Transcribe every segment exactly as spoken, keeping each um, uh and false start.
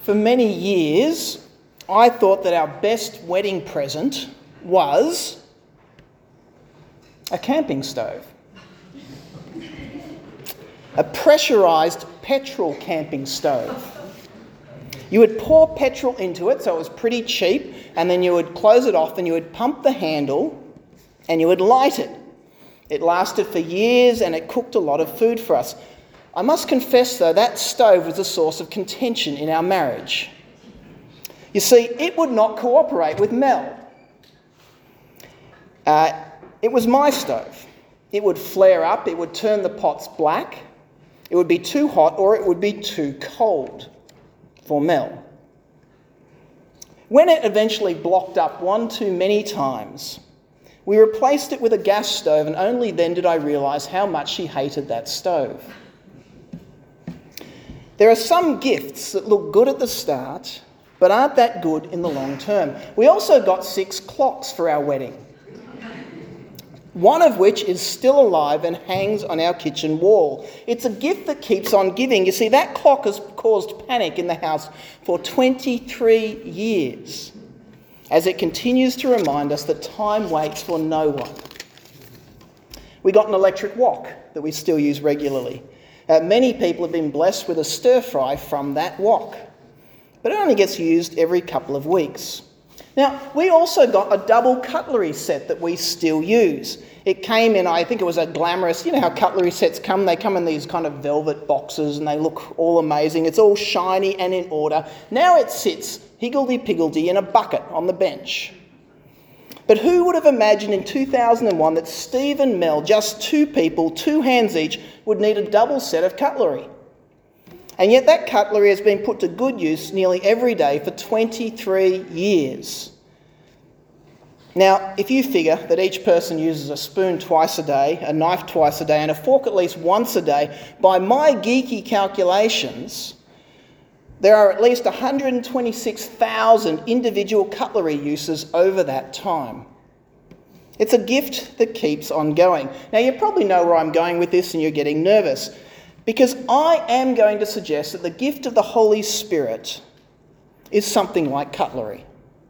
For many years, I thought that our best wedding present was a camping stove. A pressurised petrol camping stove. You would pour petrol into it, so it was pretty cheap, and then you would close it off and you would pump the handle and you would light it. It lasted for years and it cooked a lot of food for us. I must confess, though, that stove was a source of contention in our marriage. You see, it would not cooperate with Mel. Uh, it was my stove. It would flare up, it would turn the pots black, it would be too hot or it would be too cold for Mel. When it eventually blocked up one too many times, we replaced it with a gas stove, and only then did I realise how much she hated that stove. There are some gifts that look good at the start, but aren't that good in the long term. We also got six clocks for our wedding, one of which is still alive and hangs on our kitchen wall. It's a gift that keeps on giving. You see, that clock has caused panic in the house for twenty-three years, as it continues to remind us that time waits for no one. We got an electric wok that we still use regularly. Uh, many people have been blessed with a stir fry from that wok, but it only gets used every couple of weeks. Now, we also got a double cutlery set that we still use. It came in, I think it was a glamorous, you know how cutlery sets come? They come in these kind of velvet boxes and they look all amazing. It's all shiny and in order. Now it sits higgledy-piggledy in a bucket on the bench. But who would have imagined in two thousand one that Steve and Mel, just two people, two hands each, would need a double set of cutlery? And yet that cutlery has been put to good use nearly every day for twenty-three years. Now, if you figure that each person uses a spoon twice a day, a knife twice a day, and a fork at least once a day, by my geeky calculations, there are at least one hundred twenty-six thousand individual cutlery uses over that time. It's a gift that keeps on going. Now, you probably know where I'm going with this and you're getting nervous, because I am going to suggest that the gift of the Holy Spirit is something like cutlery.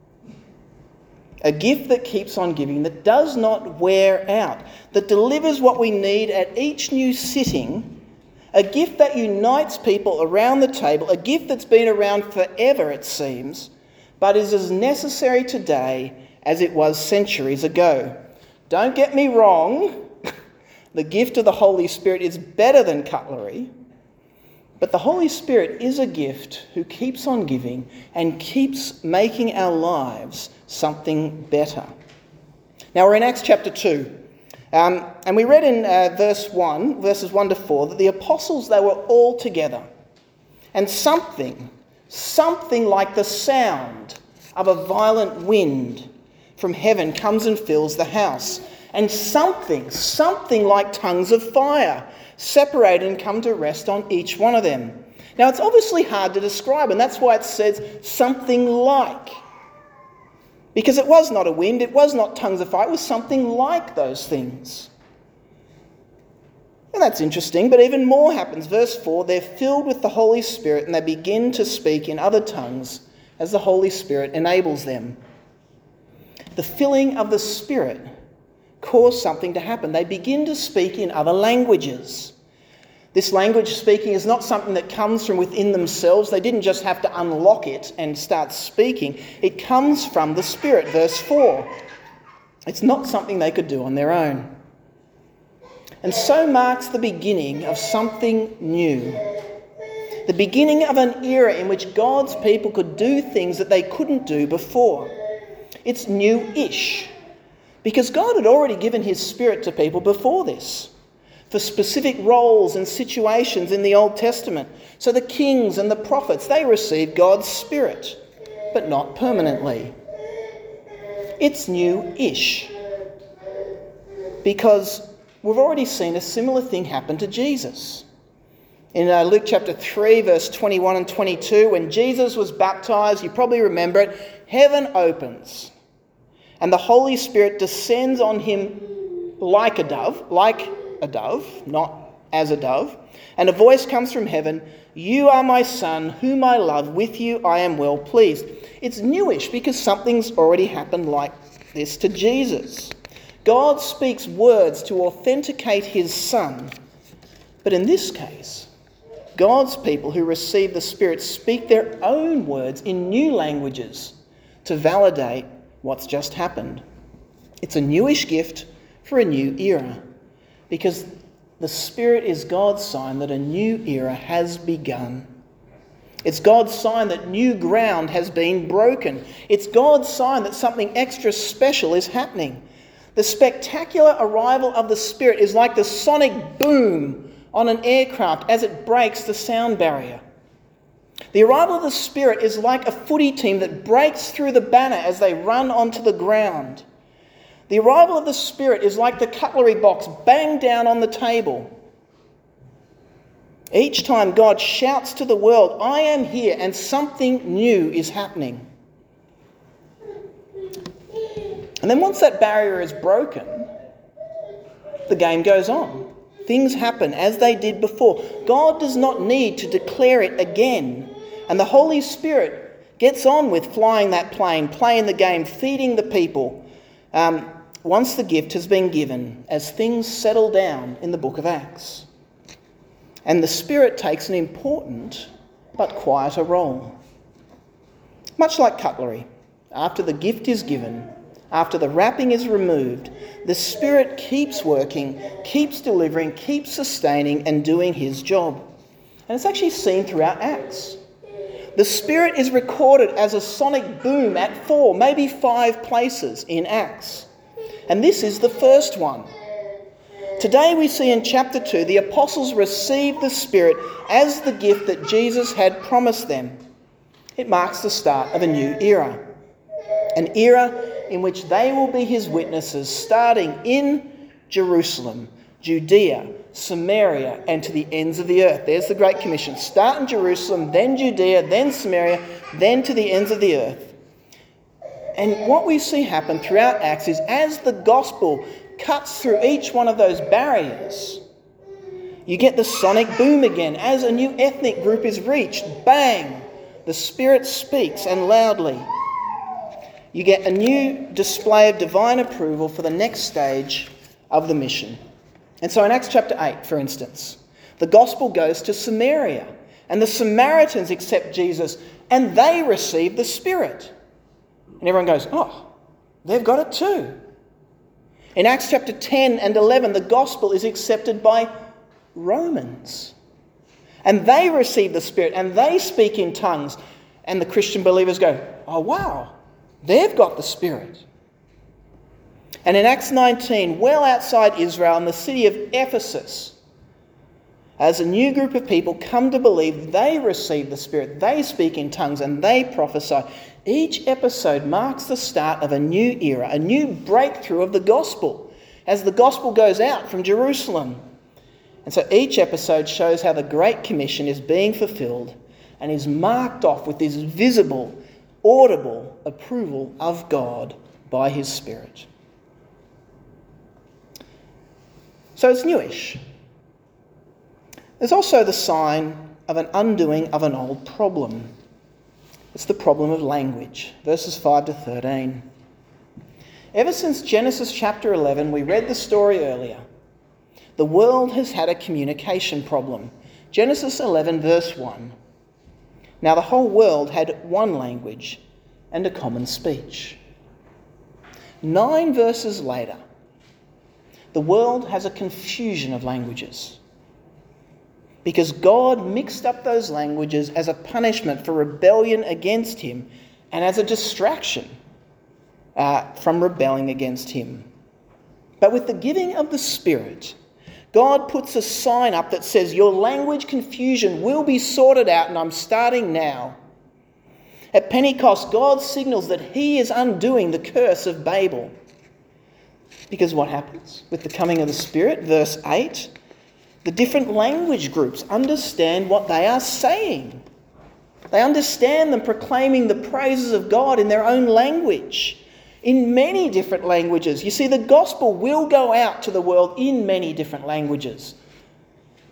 A gift that keeps on giving, that does not wear out, that delivers what we need at each new sitting. A gift that unites people around the table, a gift that's been around forever, it seems, but is as necessary today as it was centuries ago. Don't get me wrong, the gift of the Holy Spirit is better than cutlery, but the Holy Spirit is a gift who keeps on giving and keeps making our lives something better. Now we're in Acts chapter two. Um, and we read in uh, verse one, verses one to four, that the apostles, they were all together. And something, something like the sound of a violent wind from heaven comes and fills the house. And something, something like tongues of fire separated and come to rest on each one of them. Now it's obviously hard to describe, and that's why it says something like. Because it was not a wind, it was not tongues of fire, it was something like those things. And that's interesting, but even more happens. Verse four, they're filled with the Holy Spirit and they begin to speak in other tongues as the Holy Spirit enables them. The filling of the Spirit caused something to happen. They begin to speak in other languages. This language speaking is not something that comes from within themselves. They didn't just have to unlock it and start speaking. It comes from the Spirit. Verse four. It's not something they could do on their own. And so marks the beginning of something new. The beginning of an era in which God's people could do things that they couldn't do before. It's new-ish. Because God had already given his Spirit to people before this, for specific roles and situations in the Old Testament. So the kings and the prophets, they received God's Spirit, but not permanently. It's new-ish, because we've already seen a similar thing happen to Jesus. In uh, Luke chapter three, verse twenty-one and twenty-two, when Jesus was baptised, you probably remember it, heaven opens, and the Holy Spirit descends on him like a dove, like a dove, not as a dove, and a voice comes from heaven, "You are my son, whom I love. With you I am well pleased." It's newish because something's already happened like this to Jesus. God speaks words to authenticate his son. But in this case, God's people who receive the Spirit speak their own words in new languages to validate what's just happened. It's a newish gift for a new era, because the Spirit is God's sign that a new era has begun. It's God's sign that new ground has been broken. It's God's sign that something extra special is happening. The spectacular arrival of the Spirit is like the sonic boom on an aircraft as it breaks the sound barrier. The arrival of the Spirit is like a footy team that breaks through the banner as they run onto the ground. The arrival of the Spirit is like the cutlery box banged down on the table. Each time God shouts to the world, "I am here," and something new is happening. And then once that barrier is broken, the game goes on. Things happen as they did before. God does not need to declare it again. And the Holy Spirit gets on with flying that plane, playing the game, feeding the people, um, once the gift has been given, as things settle down in the book of Acts. And the Spirit takes an important but quieter role. Much like cutlery, after the gift is given, after the wrapping is removed, the Spirit keeps working, keeps delivering, keeps sustaining and doing his job. And it's actually seen throughout Acts. The Spirit is recorded as a sonic boom at four, maybe five places in Acts. And this is the first one. Today we see in chapter two, the apostles receive the Spirit as the gift that Jesus had promised them. It marks the start of a new era. An era in which they will be his witnesses, starting in Jerusalem, Judea, Samaria, and to the ends of the earth. There's the Great Commission. Start in Jerusalem, then Judea, then Samaria, then to the ends of the earth. And what we see happen throughout Acts is as the gospel cuts through each one of those barriers, you get the sonic boom again. As a new ethnic group is reached, bang, the Spirit speaks, and loudly. You get a new display of divine approval for the next stage of the mission. And so in Acts chapter eight, for instance, the gospel goes to Samaria, and the Samaritans accept Jesus, and they receive the Spirit. And everyone goes, "Oh, they've got it too." In Acts chapter ten and eleven, the gospel is accepted by Romans. And they receive the Spirit, and they speak in tongues. And the Christian believers go, "Oh, wow, they've got the Spirit." And in Acts nineteen, well outside Israel, in the city of Ephesus, as a new group of people come to believe, they receive the Spirit, they speak in tongues, and they prophesy. Each episode marks the start of a new era, a new breakthrough of the gospel, as the gospel goes out from Jerusalem. And so each episode shows how the Great Commission is being fulfilled and is marked off with this visible, audible approval of God by his Spirit. So it's newish. There's also the sign of an undoing of an old problem. It's the problem of language. Verses five to thirteen. Ever since Genesis chapter eleven, we read the story earlier, the world has had a communication problem. Genesis eleven verse one. Now the whole world had one language and a common speech. Nine verses later, the world has a confusion of languages, because God mixed up those languages as a punishment for rebellion against him and as a distraction uh, from rebelling against him. But with the giving of the Spirit, God puts a sign up that says, your language confusion will be sorted out, and I'm starting now. At Pentecost, God signals that he is undoing the curse of Babel. Because what happens with the coming of the Spirit? Verse eight, the different language groups understand what they are saying. They understand them proclaiming the praises of God in their own language, in many different languages. You see, the gospel will go out to the world in many different languages.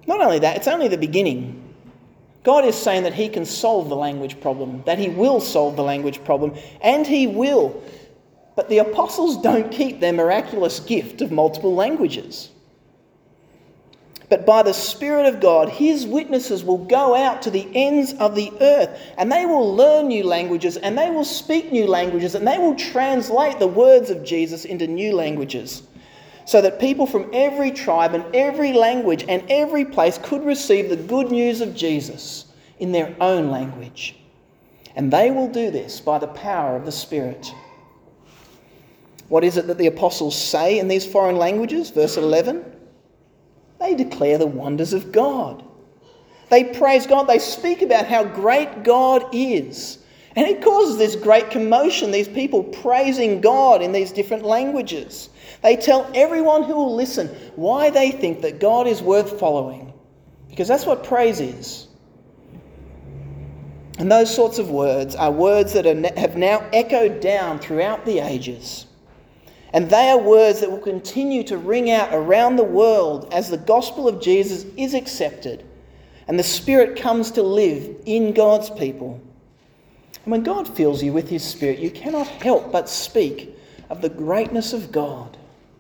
Not only that, it's only the beginning. God is saying that he can solve the language problem, that he will solve the language problem, and he will. But the apostles don't keep their miraculous gift of multiple languages. But by the Spirit of God, his witnesses will go out to the ends of the earth, and they will learn new languages, and they will speak new languages, and they will translate the words of Jesus into new languages, so that people from every tribe and every language and every place could receive the good news of Jesus in their own language. And they will do this by the power of the Spirit. What is it that the apostles say in these foreign languages? Verse eleven. They declare the wonders of God. They praise God. They speak about how great God is. And it causes this great commotion, these people praising God in these different languages. They tell everyone who will listen why they think that God is worth following. Because that's what praise is. And those sorts of words are words that are, have now echoed down throughout the ages. And they are words that will continue to ring out around the world as the gospel of Jesus is accepted and the Spirit comes to live in God's people. And when God fills you with his Spirit, you cannot help but speak of the greatness of God.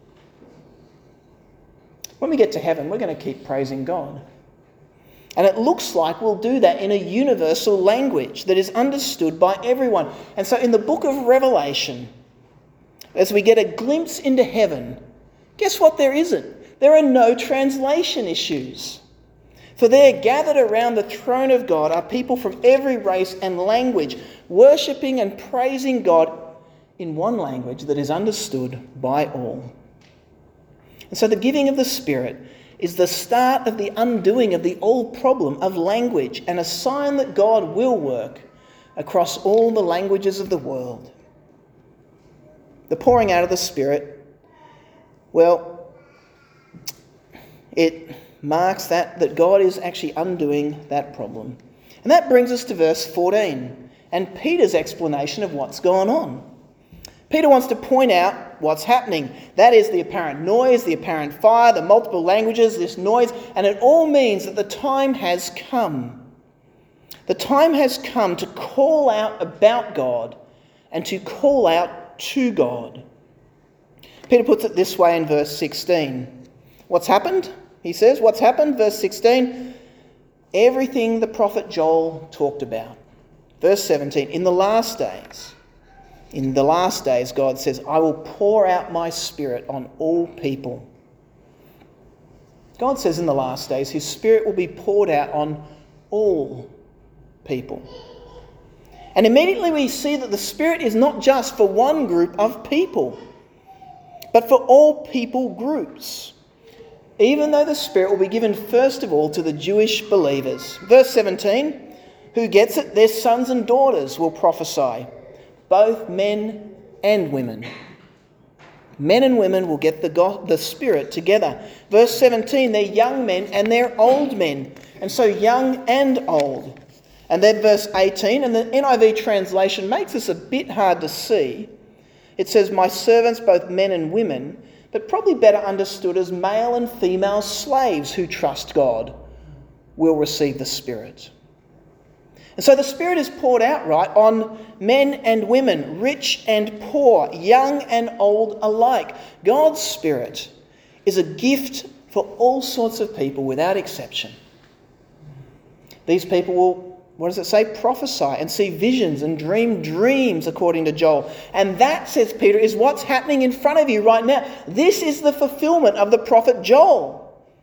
When we get to heaven, we're going to keep praising God. And it looks like we'll do that in a universal language that is understood by everyone. And so in the book of Revelation, as we get a glimpse into heaven, guess what there isn't? There are no translation issues. For there, gathered around the throne of God, are people from every race and language, worshipping and praising God in one language that is understood by all. And so the giving of the Spirit is the start of the undoing of the old problem of language and a sign that God will work across all the languages of the world. The pouring out of the Spirit, well, it marks that, that God is actually undoing that problem. And that brings us to verse fourteen and Peter's explanation of what's going on. Peter wants to point out what's happening. That is the apparent noise, the apparent fire, the multiple languages, this noise, and it all means that the time has come. The time has come to call out about God and to call out to God. Peter puts it this way in verse sixteen. What's happened? He says, what's happened? Verse sixteen, everything the prophet Joel talked about. Verse seventeen, in the last days, in the last days, God says, I will pour out my Spirit on all people. God says in the last days, his Spirit will be poured out on all people. And immediately we see that the Spirit is not just for one group of people, but for all people groups. Even though the Spirit will be given first of all to the Jewish believers. Verse seventeen, who gets it? Their sons and daughters will prophesy, both men and women. Men and women will get the, God, the Spirit together. Verse seventeen, they're young men and they're old men. And so young and old. And then verse eighteen, and the N I V translation makes this a bit hard to see. It says, my servants, both men and women, but probably better understood as male and female slaves who trust God, will receive the Spirit. And so the Spirit is poured out, right, on men and women, rich and poor, young and old alike. God's Spirit is a gift for all sorts of people without exception. These people will, what does it say? Prophesy and see visions and dream dreams, according to Joel. And that, says Peter, is what's happening in front of you right now. This is the fulfillment of the prophet Joel.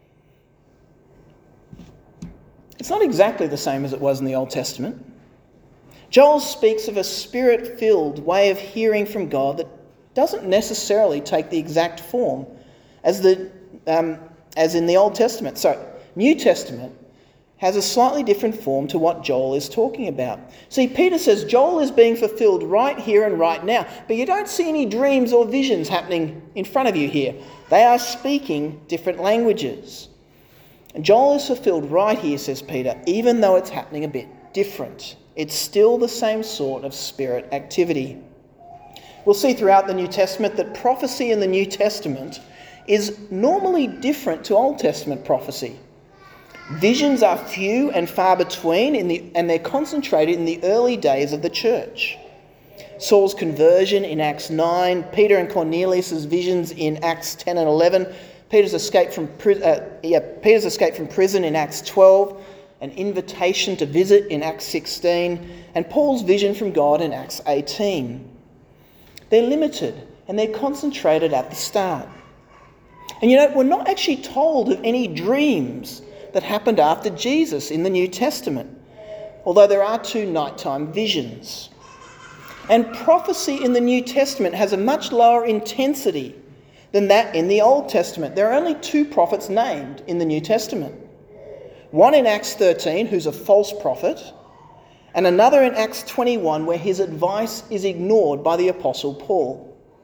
It's not exactly the same as it was in the Old Testament. Joel speaks of a Spirit-filled way of hearing from God that doesn't necessarily take the exact form as the um, as in the Old Testament. So, New Testament has a slightly different form to what Joel is talking about. See, Peter says Joel is being fulfilled right here and right now, but you don't see any dreams or visions happening in front of you here. They are speaking different languages. And Joel is fulfilled right here, says Peter, even though it's happening a bit different. It's still the same sort of Spirit activity. We'll see throughout the New Testament that prophecy in the New Testament is normally different to Old Testament prophecy. Visions are few and far between, in the, and they're concentrated in the early days of the church. Saul's conversion in Acts nine, Peter and Cornelius' visions in Acts ten and eleven, Peter's escape from uh, yeah, Peter's escape from prison in Acts twelve, an invitation to visit in Acts sixteen, and Paul's vision from God in Acts eighteen. They're limited and they're concentrated at the start. And you know, we're not actually told of any dreams that happened after Jesus in the New Testament, although there are two nighttime visions. And prophecy in the New Testament has a much lower intensity than that in the Old Testament. There are only two prophets named in the New Testament. One in Acts thirteen, who's a false prophet, and another in Acts twenty-one, where his advice is ignored by the Apostle Paul.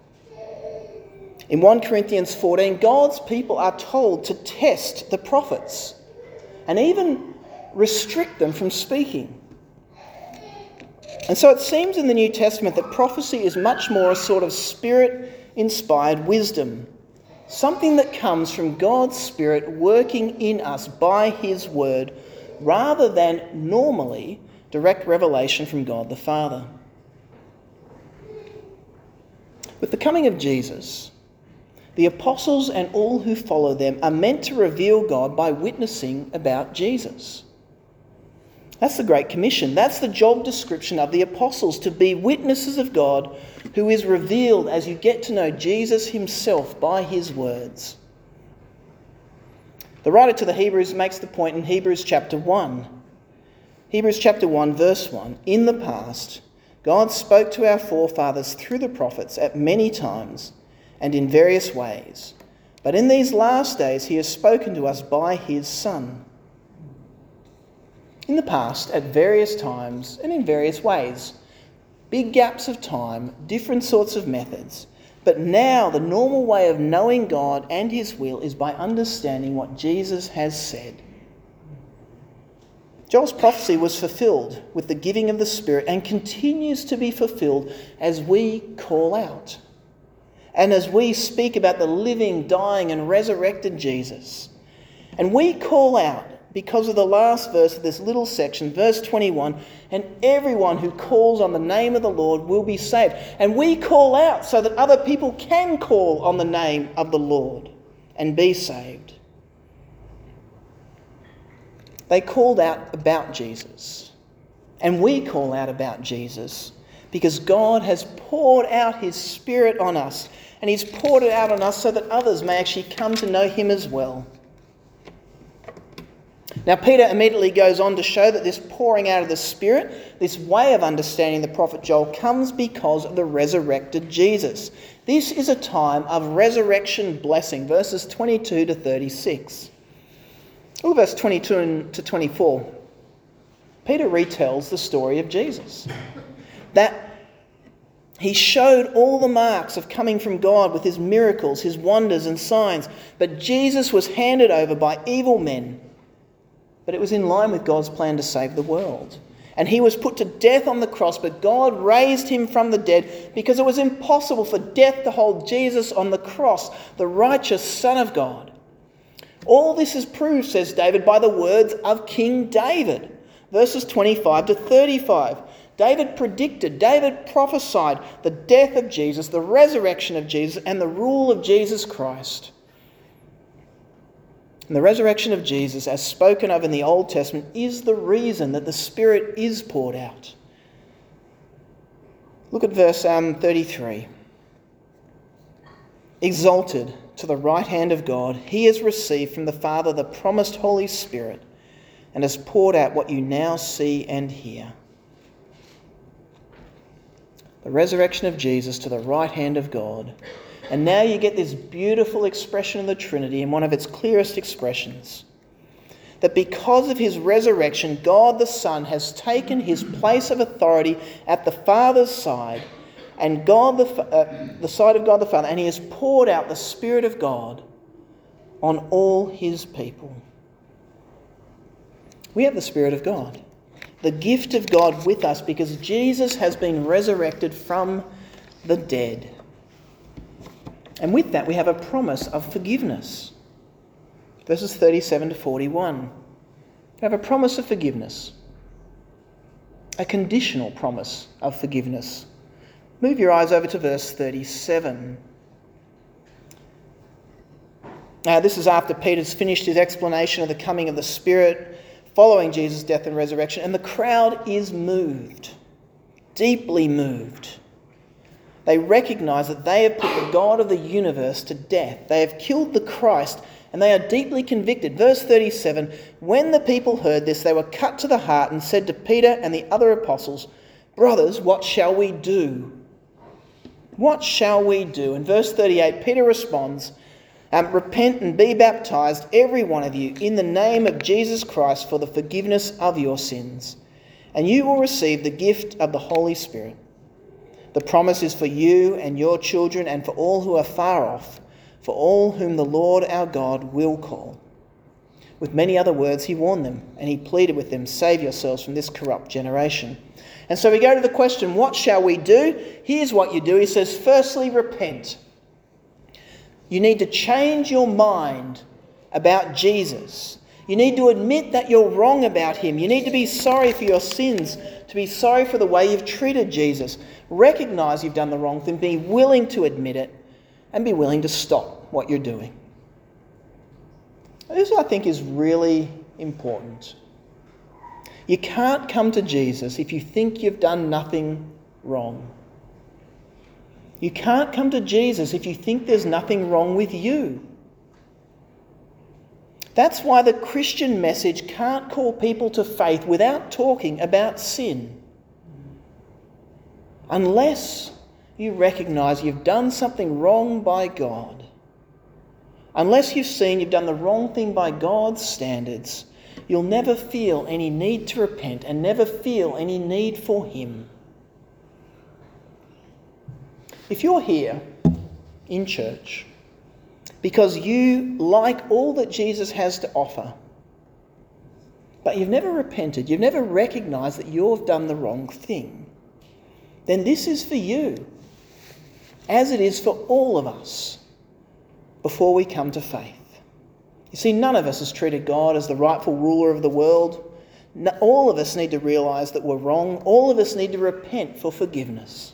In First Corinthians fourteen, God's people are told to test the prophets and even restrict them from speaking. And so it seems in the New Testament that prophecy is much more a sort of Spirit-inspired wisdom, something that comes from God's Spirit working in us by his word, rather than normally direct revelation from God the Father. With the coming of Jesus, the apostles and all who follow them are meant to reveal God by witnessing about Jesus. That's the Great Commission. That's the job description of the apostles, to be witnesses of God who is revealed as you get to know Jesus himself by his words. The writer to the Hebrews makes the point in Hebrews chapter one. Hebrews chapter one verse one, in the past, God spoke to our forefathers through the prophets at many times and in various ways. But in these last days he has spoken to us by his Son. In the past, at various times and in various ways. Big gaps of time, different sorts of methods. But now the normal way of knowing God and his will is by understanding what Jesus has said. Joel's prophecy was fulfilled with the giving of the Spirit and continues to be fulfilled as we call out. And as we speak about the living, dying and resurrected Jesus. And we call out because of the last verse of this little section, verse twenty-one, and everyone who calls on the name of the Lord will be saved. And we call out so that other people can call on the name of the Lord and be saved. They called out about Jesus. And we call out about Jesus because God has poured out his Spirit on us. And he's poured it out on us so that others may actually come to know him as well. Now, Peter immediately goes on to show that this pouring out of the Spirit, this way of understanding the prophet Joel, comes because of the resurrected Jesus. This is a time of resurrection blessing, verses twenty-two to thirty-six. Look at verse twenty-two to twenty-four. Peter retells the story of Jesus. That he showed all the marks of coming from God with his miracles, his wonders and signs. But Jesus was handed over by evil men. But it was in line with God's plan to save the world. And he was put to death on the cross, but God raised him from the dead because it was impossible for death to hold Jesus on the cross, the righteous Son of God. All this is proved, says David, by the words of King David. Verses twenty-five to thirty-five. David predicted, David prophesied the death of Jesus, the resurrection of Jesus, and the rule of Jesus Christ. And the resurrection of Jesus, as spoken of in the Old Testament, is the reason that the Spirit is poured out. Look at verse um, thirty-three. Exalted to the right hand of God, he has received from the Father the promised Holy Spirit and has poured out what you now see and hear. The resurrection of Jesus to the right hand of God. And now you get this beautiful expression of the Trinity in one of its clearest expressions. That because of his resurrection, God the Son has taken his place of authority at the Father's side, and God the, uh, the side of God the Father, and he has poured out the Spirit of God on all his people. We have the Spirit of God, the gift of God with us, because Jesus has been resurrected from the dead. And with that, we have a promise of forgiveness. Verses thirty-seven to forty-one. We have a promise of forgiveness, a conditional promise of forgiveness. Move your eyes over to verse thirty-seven. Now, this is after Peter's finished his explanation of the coming of the Spirit following Jesus' death and resurrection, and the crowd is moved, deeply moved. They recognise that they have put the God of the universe to death. They have killed the Christ, and they are deeply convicted. Verse thirty-seven, when the people heard this, they were cut to the heart and said to Peter and the other apostles, "Brothers, what shall we do?" What shall we do? In verse thirty-eight, Peter responds, um, "Repent and be baptized, every one of you, in the name of Jesus Christ for the forgiveness of your sins, and you will receive the gift of the Holy Spirit. The promise is for you and your children and for all who are far off, for all whom the Lord our God will call." With many other words, he warned them, and he pleaded with them, "Save yourselves from this corrupt generation." And so we go to the question, what shall we do? Here's what you do. He says, firstly, repent. You need to change your mind about Jesus. You need to admit that you're wrong about him. You need to be sorry for your sins, to be sorry for the way you've treated Jesus. Recognise you've done the wrong thing, be willing to admit it, and be willing to stop what you're doing. This, I think, is really important. You can't come to Jesus if you think you've done nothing wrong. You can't come to Jesus if you think there's nothing wrong with you. That's why the Christian message can't call people to faith without talking about sin. Unless you recognise you've done something wrong by God. Unless you've seen you've done the wrong thing by God's standards, you'll never feel any need to repent and never feel any need for him. If you're here in church because you like all that Jesus has to offer, but you've never repented, you've never recognised that you've done the wrong thing, then this is for you, as it is for all of us before we come to faith. You see, none of us has treated God as the rightful ruler of the world. All of us need to realise that we're wrong. All of us need to repent for forgiveness.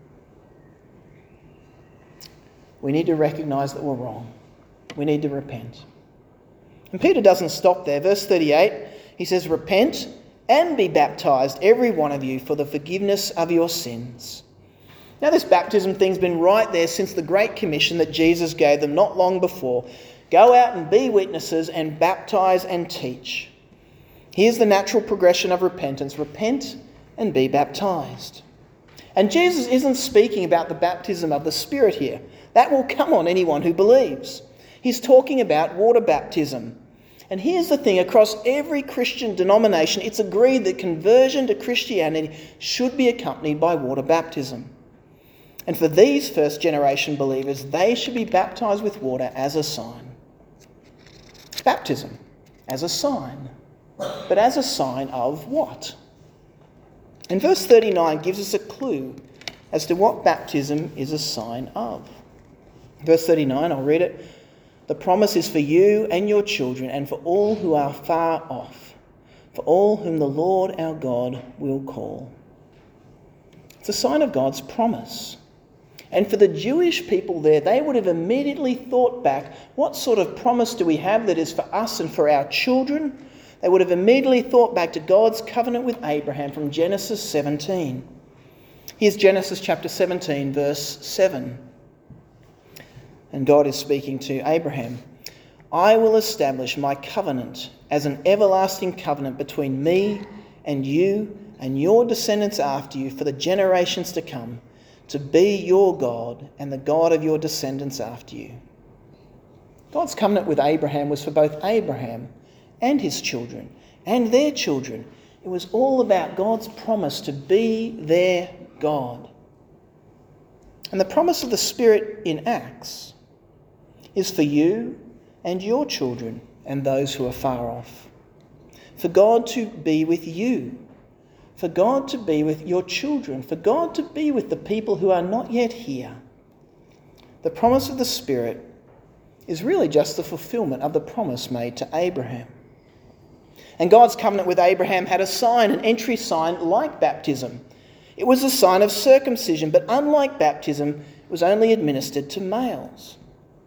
We need to recognise that we're wrong. We need to repent. And Peter doesn't stop there. Verse thirty-eight, he says, "Repent and be baptised, every one of you, for the forgiveness of your sins." Now, this baptism thing's been right there since the Great Commission that Jesus gave them not long before. Go out and be witnesses and baptise and teach. Here's the natural progression of repentance. Repent and be baptised. And Jesus isn't speaking about the baptism of the Spirit here. That will come on anyone who believes. He's talking about water baptism. And here's the thing, across every Christian denomination, it's agreed that conversion to Christianity should be accompanied by water baptism. And for these first generation believers, they should be baptised with water as a sign. Baptism as a sign. But as a sign of what? And verse thirty-nine gives us a clue as to what baptism is a sign of. Verse thirty-nine, I'll read it. "The promise is for you and your children and for all who are far off, for all whom the Lord our God will call." It's a sign of God's promise. And for the Jewish people there, they would have immediately thought back, what sort of promise do we have that is for us and for our children? They would have immediately thought back to God's covenant with Abraham from Genesis seventeen. Here's Genesis chapter seventeen, verse seven. And God is speaking to Abraham. "I will establish my covenant as an everlasting covenant between me and you and your descendants after you for the generations to come, to be your God and the God of your descendants after you." God's covenant with Abraham was for both Abraham and his children and their children. It was all about God's promise to be their God. And the promise of the Spirit in Acts is for you and your children and those who are far off. For God to be with you. For God to be with your children. For God to be with the people who are not yet here. The promise of the Spirit is really just the fulfilment of the promise made to Abraham. And God's covenant with Abraham had a sign, an entry sign like baptism. It was a sign of circumcision, but unlike baptism, it was only administered to males.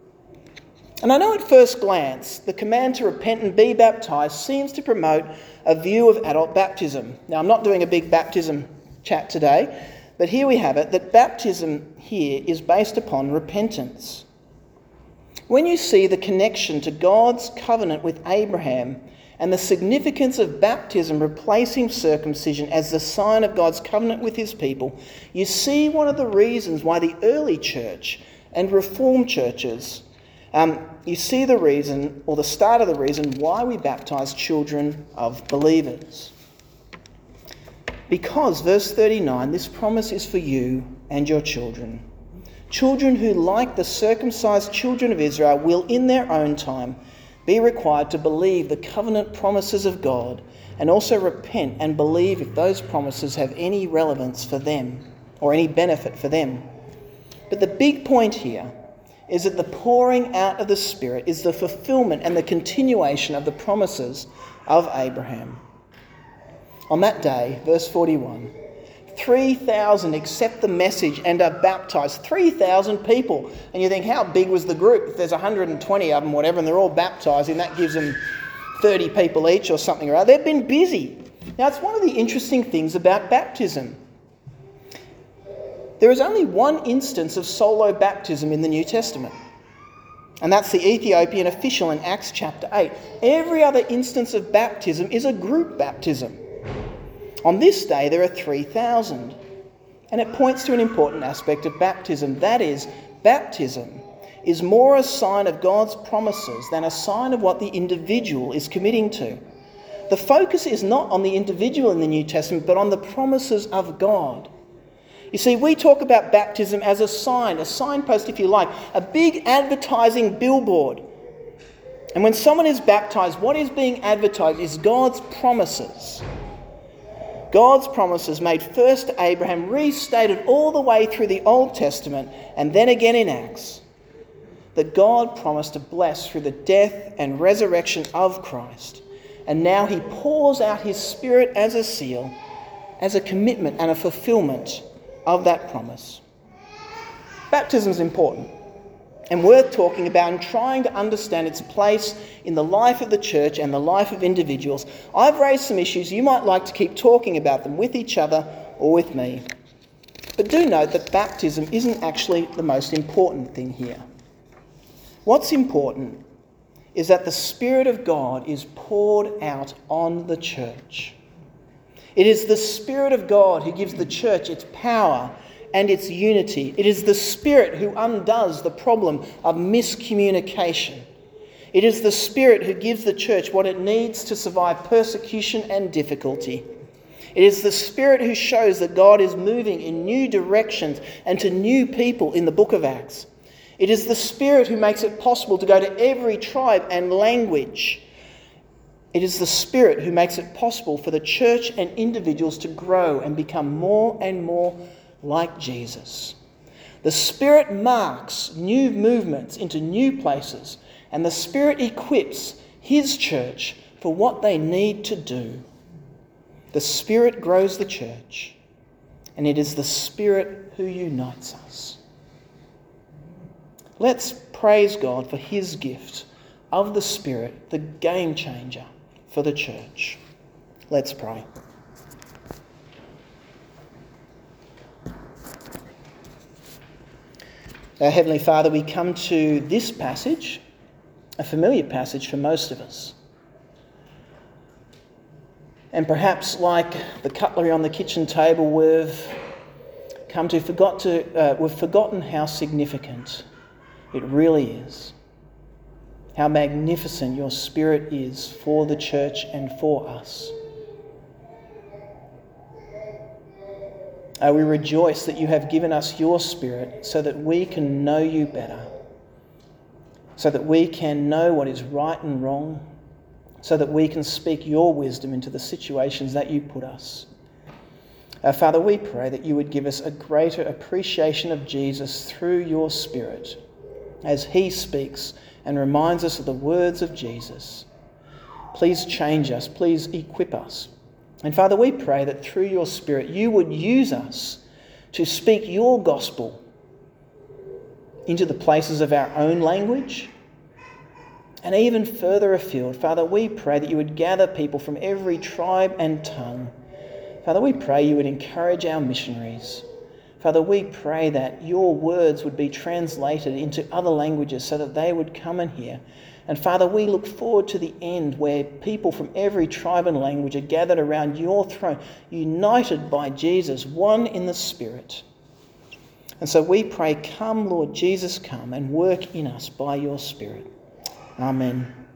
And I know at first glance, the command to repent and be baptised seems to promote a view of adult baptism. Now, I'm not doing a big baptism chat today, but here we have it, that baptism here is based upon repentance. When you see the connection to God's covenant with Abraham and the significance of baptism replacing circumcision as the sign of God's covenant with his people, you see one of the reasons why the early church and Reformed churches, um, you see the reason, or the start of the reason, why we baptise children of believers. Because, verse thirty-nine, this promise is for you and your children. Children who, like the circumcised children of Israel, will in their own time be required to believe the covenant promises of God and also repent and believe if those promises have any relevance for them or any benefit for them. But the big point here is that the pouring out of the Spirit is the fulfilment and the continuation of the promises of Abraham. On that day, verse forty-one, three thousand accept the message and are baptised. three thousand people. And you think, how big was the group? If there's one hundred twenty of them, whatever, and they're all baptised, and that gives them thirty people each or something or other. They've been busy. Now, it's one of the interesting things about baptism. There is only one instance of solo baptism in the New Testament. And that's the Ethiopian official in Acts chapter eight. Every other instance of baptism is a group baptism. On this day, there are three thousand. And it points to an important aspect of baptism. That is, baptism is more a sign of God's promises than a sign of what the individual is committing to. The focus is not on the individual in the New Testament, but on the promises of God. You see, we talk about baptism as a sign, a signpost if you like, a big advertising billboard. And when someone is baptised, what is being advertised is God's promises. God's promises made first to Abraham, restated all the way through the Old Testament and then again in Acts, that God promised to bless through the death and resurrection of Christ. And now he pours out his Spirit as a seal, as a commitment and a fulfilment of that promise. Baptism is important and worth talking about and trying to understand its place in the life of the church and the life of individuals. I've raised some issues. You might like to keep talking about them with each other or with me. But do note that baptism isn't actually the most important thing here. What's important is that the Spirit of God is poured out on the church. It is the Spirit of God who gives the church its power and its unity. It is the Spirit who undoes the problem of miscommunication. It is the Spirit who gives the church what it needs to survive persecution and difficulty. It is the Spirit who shows that God is moving in new directions and to new people in the book of Acts. It is the Spirit who makes it possible to go to every tribe and language. It is the Spirit who makes it possible for the church and individuals to grow and become more and more like Jesus. The Spirit marks new movements into new places, and the Spirit equips his church for what they need to do. The Spirit grows the church, and it is the Spirit who unites us. Let's praise God for his gift of the Spirit, the game changer for the church. Let's pray. Our Heavenly Father, we come to this passage, a familiar passage for most of us. And perhaps like the cutlery on the kitchen table, we've come to forgot to uh, we've forgotten how significant it really is. How magnificent your Spirit is for the church and for us. Uh, we rejoice that you have given us your Spirit so that we can know you better, so that we can know what is right and wrong, so that we can speak your wisdom into the situations that you put us. Uh, Father, we pray that you would give us a greater appreciation of Jesus through your Spirit as he speaks and reminds us of the words of Jesus. Please change us. Please equip us. And Father, we pray that through your Spirit you would use us to speak your gospel into the places of our own language and even further afield. Father, we pray that you would gather people from every tribe and tongue. Father, we pray you would encourage our missionaries. Father, we pray that your words would be translated into other languages so that they would come and hear. And Father, we look forward to the end where people from every tribe and language are gathered around your throne, united by Jesus, one in the Spirit. And so we pray, come, Lord Jesus, come and work in us by your Spirit. Amen.